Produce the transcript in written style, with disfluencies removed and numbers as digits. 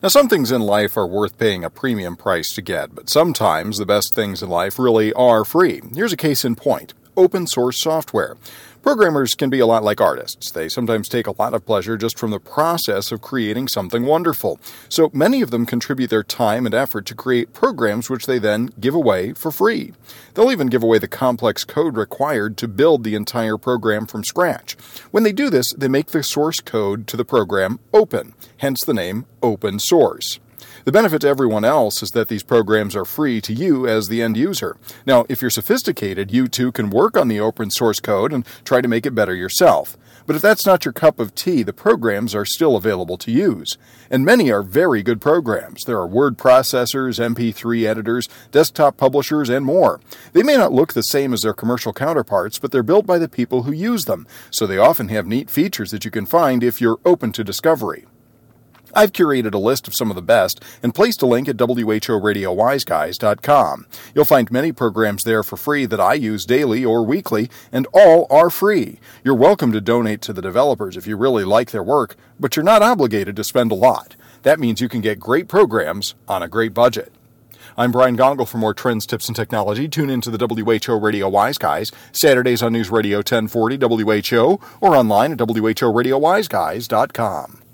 Now, some things in life are worth paying a premium price to get, but sometimes the best things in life really are free. Here's a case in point: open source software. Programmers can be a lot like artists. They sometimes take a lot of pleasure just from the process of creating something wonderful. So many of them contribute their time and effort to create programs which they then give away for free. They'll even give away the complex code required to build the entire program from scratch. When they do this, they make the source code to the program open, hence the name open source. The benefit to everyone else is that these programs are free to you as the end user. Now, if you're sophisticated, you too can work on the open source code and try to make it better yourself. But if that's not your cup of tea, the programs are still available to use. And many are very good programs. There are word processors, MP3 editors, desktop publishers, and more. They may not look the same as their commercial counterparts, but they're built by the people who use them, so they often have neat features that you can find if you're open to discovery. I've curated a list of some of the best and placed a link at whoradiowiseguys.com. You'll find many programs there for free that I use daily or weekly, and all are free. You're welcome to donate to the developers if you really like their work, but you're not obligated to spend a lot. That means you can get great programs on a great budget. I'm Brian Gongol. For more trends, tips, and technology, tune into the WHO Radio Wise Guys, Saturdays on News Radio 1040 WHO, or online at whoradiowiseguys.com.